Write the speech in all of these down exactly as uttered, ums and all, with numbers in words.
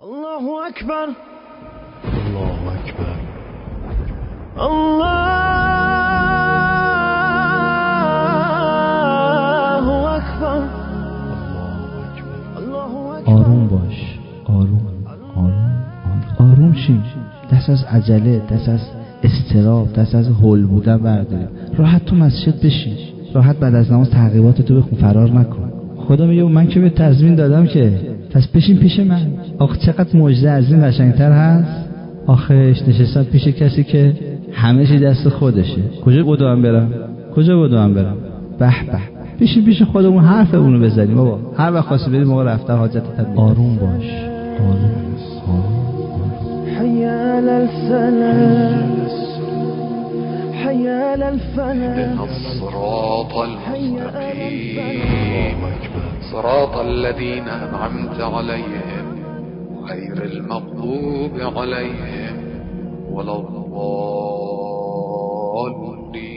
الله اکبر الله اکبر الله اکبر الله اکبر. آروم باش، آروم آروم آروم شین. دست از عجله، دست از استراب، دست از هول بودن برداری. راحت تو مسجد بشین، راحت بعد از نماز تعقیبات تو بخون، فرار نکن. خدا میگه من که به تضمین دادم که پس بشین پیش من. آخه چقدر معجزه از این قشنگتر هست. آخه نشستم پیش کسی که همه چی دست خودشه. کجا بدوام برم؟ کجا بدوام برم؟ به به. بشین پیش خودمون حرف اونو بزنیم بابا. هر وقت خواستی بریم موقع رفتن حاجتت. آروم باش، آروم آروم. حي على السلام حي على الفلاح الصراط المستقيم صراط الذين أنعمت عليهم غير المغضوب عليهم ولا الضالين.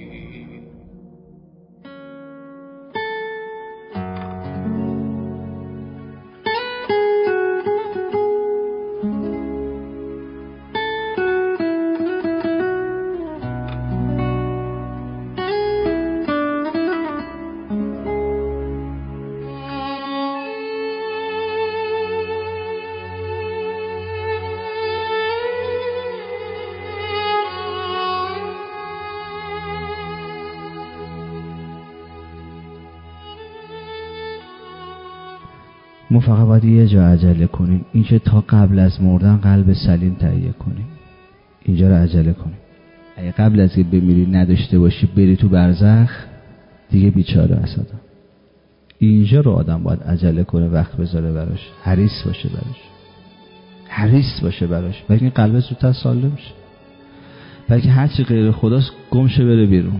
ما فقط باید یه جا عجله کنیم، این که تا قبل از مردن قلب سلیم تهیه کنیم. اینجا رو عجله کنیم. اگه قبل از که بمیری نداشته باشی بری تو برزخ، دیگه بیچاره اسدا. اینجا رو آدم باید عجله کنه، وقت بذاره براش، حریص باشه براش، حریص باشه براش، بلکه این قلب زودتر سالم شه، بلکه هر چی غیر خداست گم شه بره بیرون.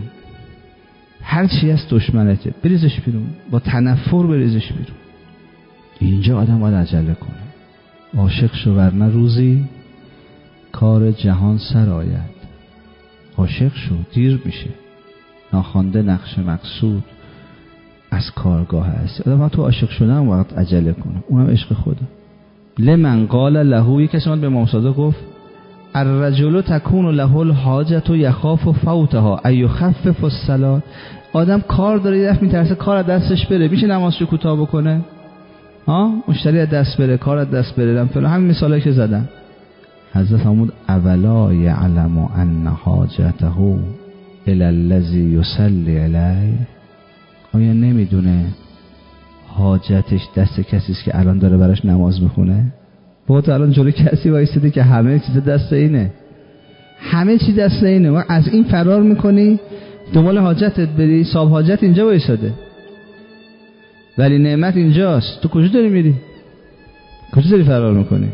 هر چی از دشمنته بریزش بیرون، با تنفر بریزش بیرون. اینجا آدم باید عجله کنه. عاشق شو ورنه روزی کار جهان سر آید. عاشق شو، دیر میشه. ناخوانده نقش مقصود از کارگاه هست. آدم باید تو عاشق شدن وقت عجله کنه، اونم عشق خدا. لمن قال له، یک کسی اومد به امام صادق گفت الرجل تکون له الحاجت یخاف فوتها ایخفف الصلاه. آدم کار داره، یه دفعه میترسه کار از دستش بره، میشه نمازشو کوتاه بکنه؟ ها، مشتری از دست بره، کار از دست بره، فلان. همین مثالایی که زدم. حضرت فرمود اولا یعلم ان حاجته الی الذی یصلی علیه. آیا نمیدونه حاجتش دست کسی است که الان داره براش نماز میخونه؟ با تو الان جلوی کسی وایسیده که همه چیز دست اینه، همه چی دست اینه. و از این فرار میکنی دنبال حاجتت بری، صاحب حاجت اینجا وایساده، ولی نعمت اینجاست. تو کجا داری میری؟ کجا داری فرار میکنی؟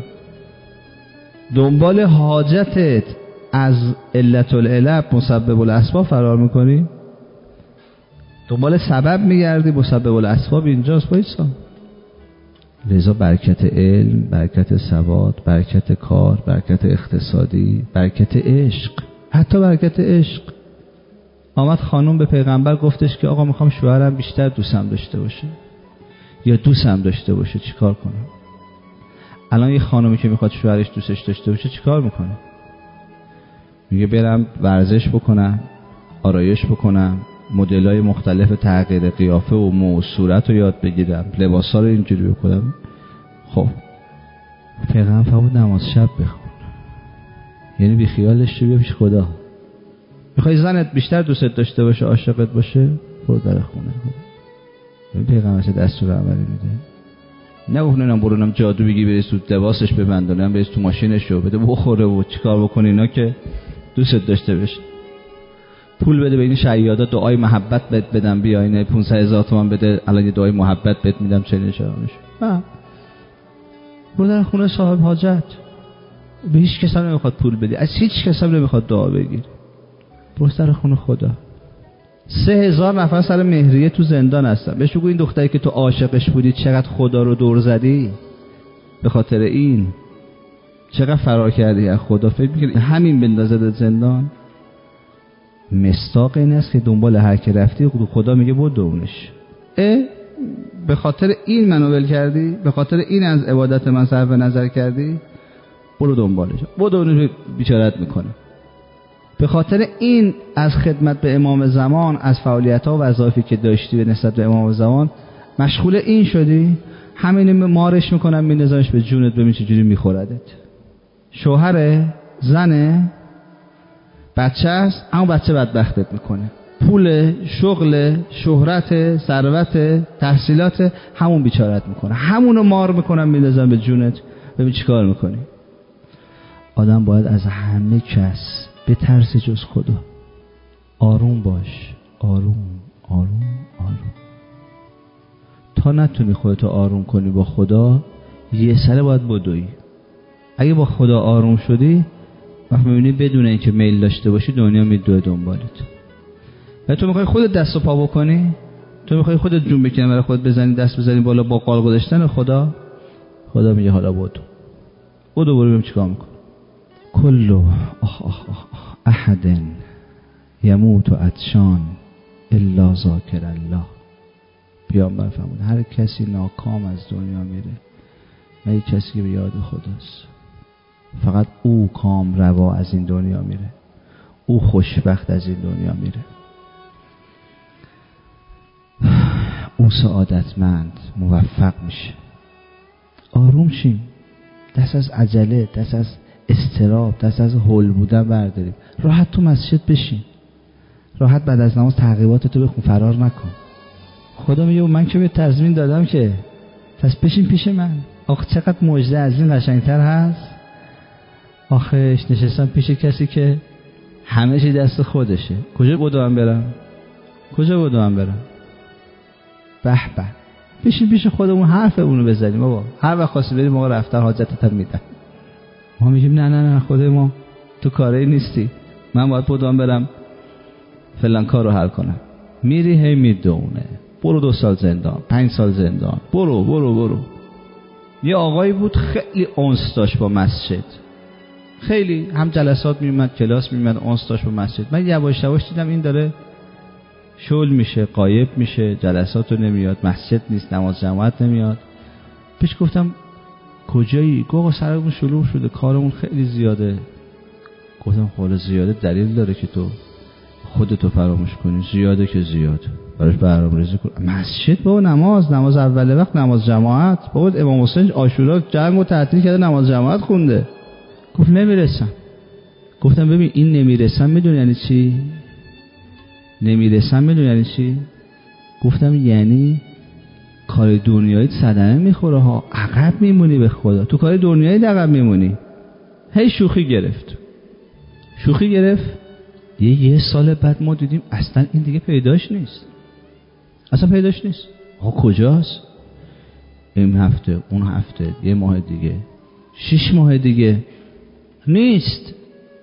دنبال حاجتت از علت العلب مسبب الاسباب فرار میکنی؟ دنبال سبب میگردی، مسبب الاسباب اینجاست. بایسا. لذا برکت علم، برکت ثبات، برکت کار، برکت اقتصادی، برکت عشق، حتی برکت عشق. آمد خانم به پیغمبر گفتش که آقا میخوام شوهرم بیشتر دوستم داشته باشه یا دوستم داشته باشه، چیکار کنم؟ الان یه خانمی که میخواد شوهرش دوستش داشته باشه چیکار میکنه؟ میگه برم ورزش بکنم، آرایش بکنم، مدل‌های مختلف تغییر قیافه و مو و صورت رو یاد بگیرم، لباسا رو اینجوری بکنم. خب پیغمبر فرمود نماز شب بخون، یعنی بی خیالش شو بیا پیش خدا. میخوای زنت بیشتر دوستت داشته باشه، عاشقت باشه، برو در خونه. این پیغمبر چه دستور عملی میده؟ نه گفت نه برو نم جادو بگی بریز تو لباسش ببندونم، بریز تو ماشینش رو بده بخوره و چیکار بکنی اینا که دوستت داشته باشه. پول بده به این شیادا، دعای محبت بهت بدم، بیا اینه پانصد هزار تومان بده الان یه دعای محبت بهت میدم، چنین شامش. نه، برو در خونه صاحب حاجت. به هیچ کس هم نمیخواد پول بدی، از هیچ کس هم نمیخواد دعا بگیری. برو در خونه خدا. سه هزار نفر سر مهریه تو زندان هستن. بهش بگو این دختری که تو عاشقش بودی چقدر خدا رو دور زدی، به خاطر این چقدر فرار کردی از خدا، فکر می‌کنی همین بندازه زندان؟ مستاق این است که دنبال هر که رفتی خدا میگه بود اونش. اه به خاطر این منو ول کردی، به خاطر این از عبادت من صرف نظر کردی، برو دنبالش، برو اونو بیچارت میکنه. به خاطر این از خدمت به امام زمان، از فعالیت‌ها و وظایفی که داشتی به نسبت به امام زمان مشغول این شدی، همین مارش میکنم میندازمش به جونت، ببین چجوری میخوردت. شوهره، زنه، بچه است، اما بچه بدبختت میکنه. پول، شغل، شهرت، ثروت، تحصیلات، همون بیچارت میکنه. همونو مار میکنم میندازم به جونت، ببین چیکار میکنی. آدم باید از همه کس بترسه جز خدا. آروم باش، آروم آروم آروم. تا نتونی خودتو آروم کنی با خدا، یه سره باید بدوی. اگه با خدا آروم شدی، وقت میبینی بدون اینکه میل داشته باشی دنیا میدوه دنبالت. و تو میخوای خودت دست و پا بکنی، تو میخوای خودت جون بکنی برای خودت بزنی، دست بزنی بالا با قال گذاشتن خدا. خدا میگه حالا بدو بدو برو ببین چیکار میکنی. کلو آخ آخ آخ احد یموت عطشان الا ذاکر الله. پیامبر فرمود هر کسی ناکام از دنیا میره مگه کسی که به یاد خداست. فقط او کام روا از این دنیا میره، او خوشبخت از این دنیا میره، او سعادتمند موفق میشه. آروم شیم، دست از عجله، دست از استراب، دست از هول بودن برداریم. راحت تو مسجد بشین، راحت بعد از نماز تعقیباتتو بخون، فرار نکن. خدا میگه من که به تضمین دادم که پس بشین پیش من. آخه چقدر مژده از این قشنگتر هست. آخهش نشستم پیش کسی که همه چی دست خودشه. کجا بدوام برم؟ کجا بدوام برم؟ به به، بشین پیش خودمون حرف اونو بزنیم. بابا هر وقت خواستی بریم ما رفتن حاجتت هم میدن. ما میگیم نه نه نه خدای ما تو کاری نیستی، من باید بدوام برم فلان کار رو حل کنم. میری هی میدونه، برو دو سال زندان، پنج سال زندان، برو برو برو. یه آقایی بود خیلی انس داشت با مسجد، خیلی هم جلسات میومد، کلاس میومد، انس داشت با مسجد. من یواش یواش دیدم این داره شل میشه، غایب میشه، جلسات رو نمیاد، مسجد نیست، نماز جماعت نمیاد. پیش گفتم کجایی؟ گفت سرمون شلوغ شده، کارمون خیلی زیاده. گفتم خاله زیاده دلیل داره که تو خودتو فراموش کنی؟ زیاده که زیاد، براش برنامه‌ریزی کن. مسجد بابا، نماز نماز اول وقت، نماز جماعت. بابا امام حسین عاشورا جنگ و تعطیل کرده، نماز جماعت خونده. گفت نمیرسم. گفتم ببین این نمیرسم میدونی یعنی چی؟ نمیرسم میدونی یعنی چی؟ گفتم یعنی کار دنیایی صدمه میخوره ها، عقب میمونی به خدا. تو کار دنیایی عقب میمونی. هی شوخی گرفت شوخی گرفت یه یه سال بعد ما دیدیم اصلا این دیگه پیداش نیست، اصلا پیداش نیست. آقا کجاست؟ این هفته، اون هفته، یه ماه دیگه، شش ماه دیگه نیست.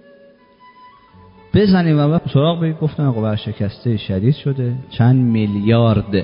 بزنیم و سراغ بگید. گفتن آقا ورشکسته شدید شده، چند میلیارد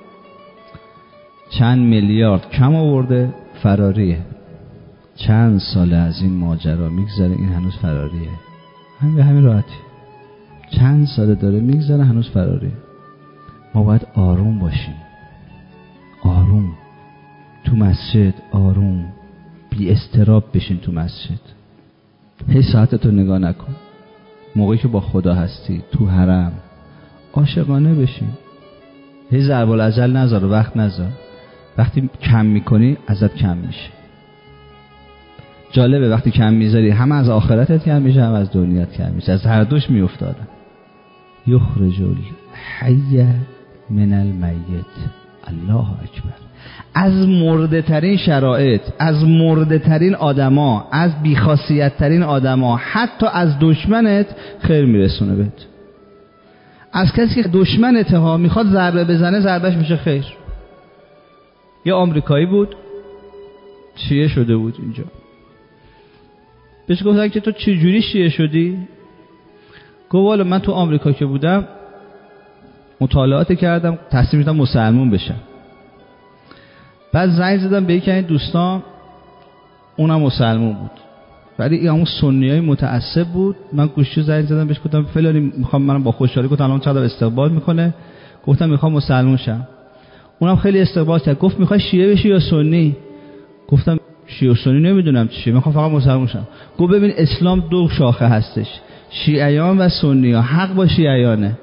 چند میلیارد کم آورده، فراریه. چند ساله از این ماجرا میگذره، این هنوز فراریه. همین به همین راحتی چند ساله داره میگذره، هنوز فراریه. ما باید آروم باشیم، آروم تو مسجد، آروم بی استراب بشین تو مسجد. هی ساعتتو نگاه نکن. موقعی که با خدا هستی تو حرم عاشقانه بشین. هی ضرب الاجل نذار، وقت نذار. وقتی کم میکنی ازت کم میشه. جالبه وقتی کم میذاری هم از آخرتت کم میشه، هم از دنیات کم میشه، از هر دوش میافتادن. یخرج الحی من المیت. الله اکبر. از مرده ترین شرایط، از مرده ترین آدما، از بیخاصیت ترین آدما، حتی از دشمنت خیر میرسونه بهت. از کسی که دشمنت ها میخواد ضربه بزنه، ضربش میشه خیر. یه آمریکایی بود شیعه شده بود اینجا. بهش گفتن که تو چه جوری شیعه شدی؟ گفت والا من تو آمریکا که بودم مطالعات کردم، تصمیم گرفتم مسلمون بشم. بعد زنگ زدم به یکی از دوستان، اونم مسلمون بود، ولی همون سنیای متعصب بود. من گوشی زنگ زدم بهش، گفتم فلانی میخوام منم با خوشحالی. گفتم الان چقدر استقبال میکنه. گفتم میخوام مسلمون شم. اونم خیلی استقبال کرد، گفت میخوای شیعه بشی یا سنی؟ گفتم شیعه و سنی نمیدونم چیه، میخوام فقط مسلمان شم. گفت ببین اسلام دو شاخه هستش، شیعیان و سنی ها، حق با شیعیانه.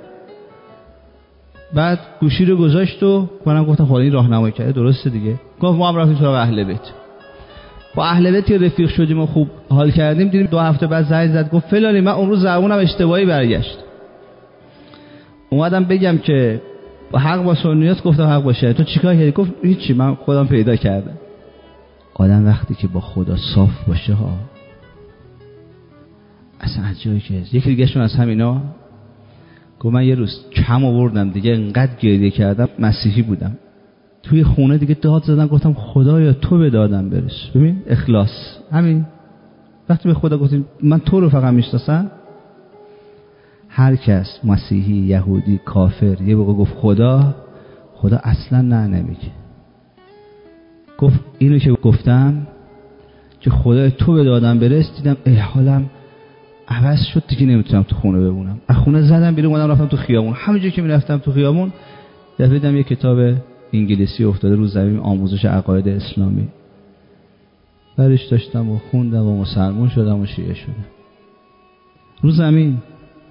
بعد گوشی رو گذاشت و منم گفتم خدا این راهنمایی کرده درسته دیگه. گفت ما هم رفتیم سراغ اهل بیت. با اهل بیت رفیق شدیم و خوب حال کردیم. دیدیم دو هفته بعد زنگ زد گفت فلانی من اون روز زبونم اشتباهی برگشت، اومدم بگم که حق با سنیات، گفتم حق با شیعه. تو چیکار کردی؟ گفت هیچی من خودم پیدا کردم. آدم وقتی که با خدا صاف باشه ها اصلا از جایی که هست. یکی دیگه شون از همینا گفت من یه روز کم آوردم دیگه، انقدر گریه کردم، مسیحی بودم، توی خونه دیگه داد زدم، گفتم خدایا تو به دادم برس. ببین اخلاص همین. وقتی به خدا گفتیم من تو رو فقط میشناسم، هر کس مسیحی، یهودی، کافر یه موقع گفت خدا، خدا اصلا نه نمیگه. گفت اینو که گفتم که خدا تو به دادم برس، دیدم ای حالم عوض شد دیگه، نمیتونم تو خونه بمونم. از خونه زدم بیرون، اومدم رفتم تو خیابون. همونجوری که میرفتم تو خیابون دفعه دیدم یه کتاب انگلیسی افتاده رو زمین، آموزش عقاید اسلامی. برش داشتم و خوندم و مسلمان شدم و شیعه شدم رو زمین.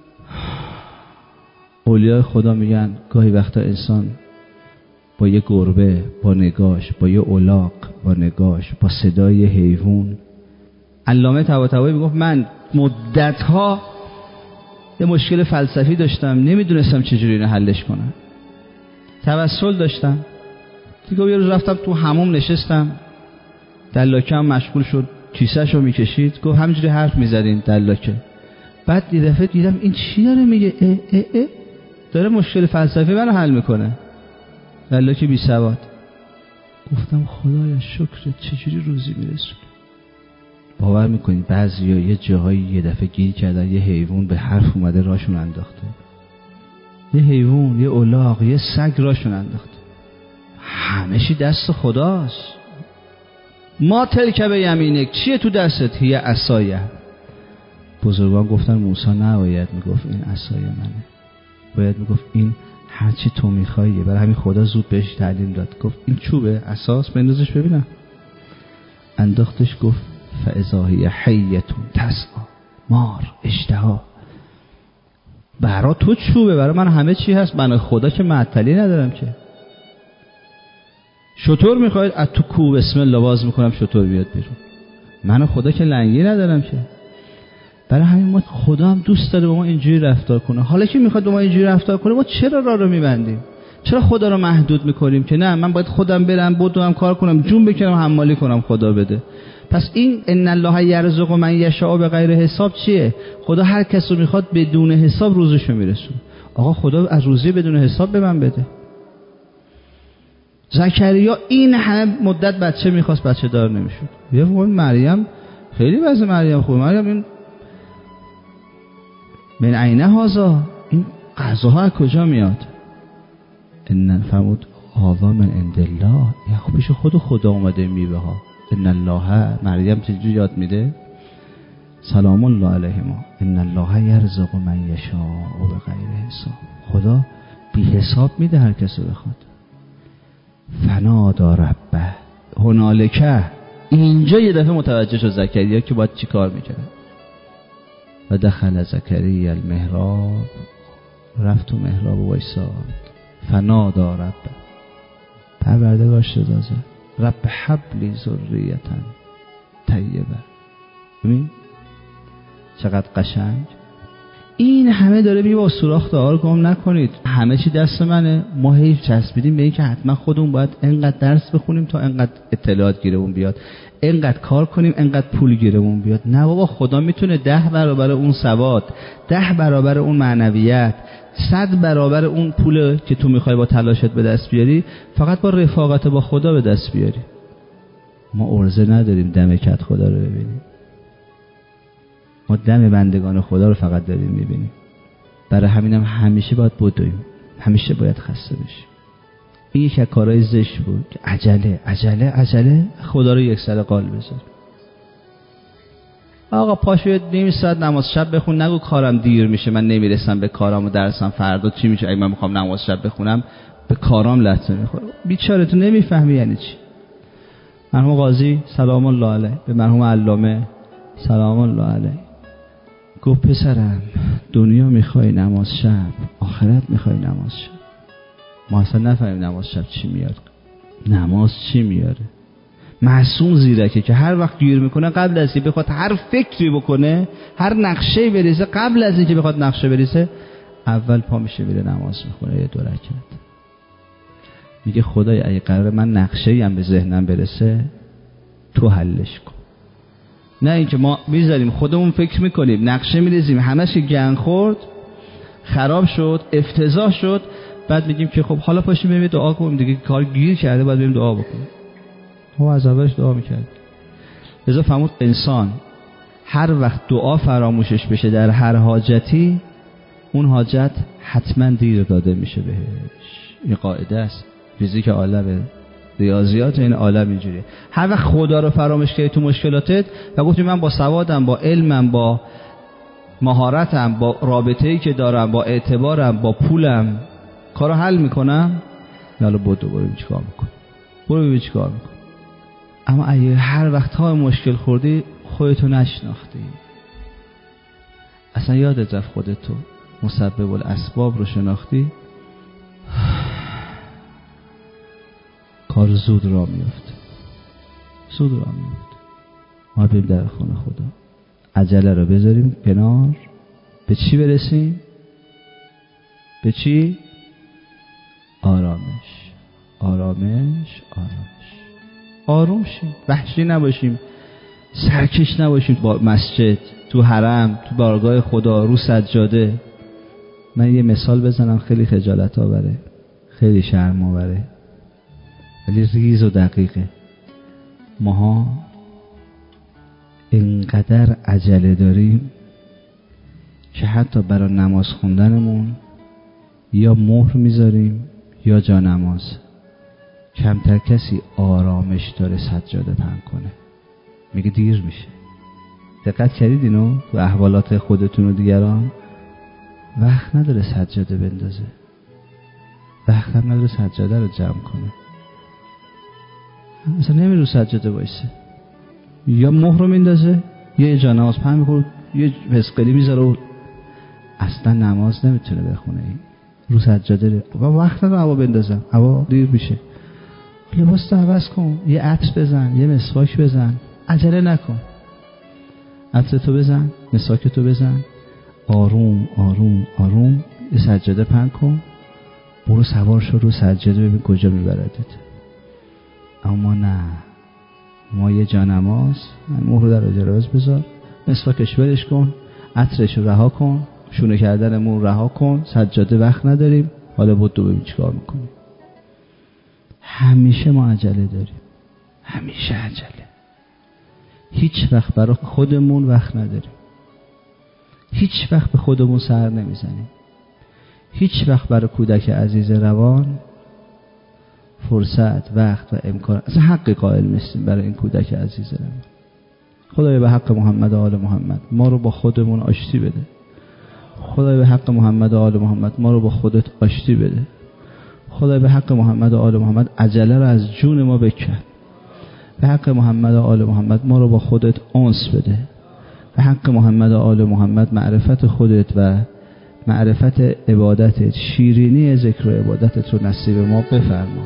اولیاء خدا میگن گاهی وقتا انسان با یه گربه، با نگاش، با یه الاغ، با نگاش، با صدای حیوان. علامه طباطبایی میگفت من مدت‌ها یه مشکل فلسفی داشتم، نمیدونستم چجوری اینو حلش کنم. توسل داشتم دیگه. یه روز رفتم تو حموم نشستم، دلاکه هم مشغول شد کیسه‌شو میکشید، گفت همینجوری حرف میزدین دلاکه. بعد یه دفعه دیدم این چی داره میگه، اه اه اه داره مشکل فلسفی منو حل میکنه. دلاکه بی سواد. گفتم خدایا شکرت، چجوری روزی میرسونی. باور میکنید بعضیا یه جاهایی یه دفعه گیر کردن، یه حیوان به حرف اومده راشون انداخته، یه حیوان، یه الاغ، یه سگ راشون انداخته. همه چی دست خداست. ما تلک به یمینک، چیه تو دستت؟ هی عصایه. بزرگان گفتن موسی نباید میگفت این عصای منه، باید میگفت این هر چی تو میخواییه. برای همین خدا زود بهش تعلیم داد، گفت این چوبه اساس بندازش ببینم. انداختش، گفت فاذا هی حیتون تسعی، مار، اشتها. برای تو چوبه، برای من همه چی هست. من خدا که معطلی ندارم که. شطور میخواید از تو کو بسم الله باز میکنم شطور بیاد بیرون. من خدا که لنگی ندارم که. برای همین ما خدا هم دوست داره با ما اینجوری رفتار کنه. حالا که میخواد با ما اینجوری رفتار کنه، ما چرا راه رو میبندیم؟ چرا خدا رو محدود میکنیم که نه من باید خودم برم بدوم کار کنم جون بکنم حمالی کنم خدا بده؟ پس این ان الله یرزق من یشاء بغیر حساب چیه؟ خدا هر کس رو میخواد بدون حساب روزشو میرسونه. آقا خدا از روزی بدون حساب به من بده. زکریا این همه مدت بچه میخواست، بچه دار نمیشد. یه موقع مریم خیلی وضع مریم خوبه. مریم این من عینه هازا، این غذاها از کجا میاد؟ ان فرمود هذا من عند الله، یا خب پیش خود خدا اومده میوه ها. ان الله، مریم چجوری یاد میده؟ سلام الله علیهما ان الله یرزق من یشاء و بغیر حساب. خدا بی حساب میده هر کسی بخواد. فنادا ربه هنالکه. اینجا یه دفعه متوجه شد زکریا که باید چی کار میکرد. و دخل زکریا المحراب، رفت تو محراب و وایساد. فنادا ربه، پروردگارش صدا زد، رب هب لی ذریة طیبه. ببین چقدر قشنگ. این همه داره میگه با سوراخ دار گم نکنید، همه چی دست منه. ما هی چسبیدیم به این که حتما خودمون باید انقدر درس بخونیم تا انقدر اطلاعات گیرمون بیاد، انقدر کار کنیم انقدر پول گیرمون بیاد. نه بابا، خدا میتونه ده برابر اون سواد، ده برابر اون معنویت، صد برابر اون پول که تو میخوای با تلاشت به دست بیاری، فقط با رفاقت با خدا به دست بیاری. ما عرضه نداریم دم کت خدا رو ببینیم، ما دم بندگان خدا رو فقط داریم میبینیم. برای همینم هم همیشه باید بدویم، همیشه باید خسته بشیم. این یک از کارهای زشت بود که عجله عجله عجله خدا رو یک سر قال بذار. آقا پاشو نیم ساعت نماز شب بخون، نگو کارم دیر میشه من نمیرسم به کارم و درسم فردا چی میشه اگه من میخوام نماز شب بخونم. به کارام لطمه میخوره. بیچاره تو نمیفهمی یعنی چی. مرحوم قاضی سلام الله علیه به مرحوم علامه سلام الله علیه گفت پسرم دنیا میخوای نماز شب، آخرت میخوای نماز شب. ما اصلا نفهمیم نماز شب چی میاد، نماز چی میاره. معصوم زیرکه که هر وقت گیر میکنه قبل از اینکه بخواد هر فکری بکنه، هر نقشه بریزه، قبل از اینکه بخواد نقشه بریزه اول پا میشه میره نماز میخونه یه دو رکعت. میگه خدای اگه قراره من نقشه‌ای هم به ذهنم برسه تو حلش کن. نه اینکه ما میذاریم خودمون فکر میکنیم نقشه میریزیم همش گن خورد خراب شد افتضاح شد، بعد میگیم که خب حالا پاشیم بریم دعا کنیم دیگه، کار گیر کرده باید بریم دعا بکنیم. ما از اولش دعا میکرد. لذا فرمود انسان هر وقت دعا فراموشش بشه در هر حاجتی، اون حاجت حتما دیر داده میشه بهش. این قاعده است، فیزیک عالمه، ریاضیات این عالم اینجوریه. هر وقت خدا رو فراموش کردی تو مشکلاتت و گفتی من با سوادم، با علمم، با مهارتم، با رابطه‌ای که دارم، با اعتبارم، با پولم کارو حل میکنم، حالا بدو برو چیکار میکنی، برو ببین چیکار میکنی. اما اگه هر وقت ها مشکل خوردی خودتو نشناختی، اصلا یادت رفت خودتو مسبب الاسباب رو شناختی، کار زود را میفته، زود را میفته. ما بریم در خونه خدا، عجله رو بذاریم کنار، به چی برسیم؟ به چی؟ آرامش، آرامش، آرامش. آروم شیم، وحشی نباشیم، سرکش نباشیم. با مسجد، تو حرم، تو بارگاه خدا، رو سجاده. من یه مثال بزنم خیلی خجالت آوره، خیلی شرم آوره، ولی ریز و دقیقه. ماها اینقدر عجله داریم که حتی برای نماز خوندنمون یا مهر میذاریم یا جا نماز. کمتر کسی آرامش داره سجاده پهن کنه، میگه دیر میشه. دقت کردید اینو تو احوالات خودتون و دیگران؟ وقت نداره سجاده بندازه، وقت هم نداره سجاده رو جمع کنه، مثلا نمیره رو سجاده وایسه، یا مهر رو میندازه یا جا نماز پهن میکنه، یه پسقلی میذاره و اصلا نماز نمیتونه بخونه. این رو سجاده رو وقت نداره هوا بندازم، هوا دیر میشه. لباس تو عوض کن، یه عطر بزن، یه مسواک بزن، عجله نکن. عطر تو بزن، مسواک تو بزن، آروم آروم آروم یه سجاده پهن کن، برو سوار شو رو سجاده، ببین کجا میبردت. اما نه، ما یه جا نماز، مهر رو در اجراز بذار، مسواکش برش کن، عطرش رو رها کن، شونه کردنمون رها کن، سجاده وقت نداریم، حالا بود دو ببین چیکار میکنیم. همیشه ما عجله داریم، همیشه عجله. هیچ وقت برای خودمون وقت نداریم، هیچ وقت به خودمون سر نمیزنیم، هیچ وقت برای کودک عزیز روان فرصت، وقت و امکان، اصلا حق قائل نیستیم برای این کودک عزیز روان. خدای به حق محمد و آل محمد ما رو با خودمون آشتی بده. خدای به حق محمد و آل محمد ما رو با خودت آشتی بده. خدای به حق محمد و آل محمد عجله رو از جون ما بکن. به حق محمد و آل محمد ما رو با خودت انس بده. به حق محمد و آل محمد معرفت خودت و معرفت عبادتت، شیرینی ذکر و عبادتت رو نصیب ما بفرما.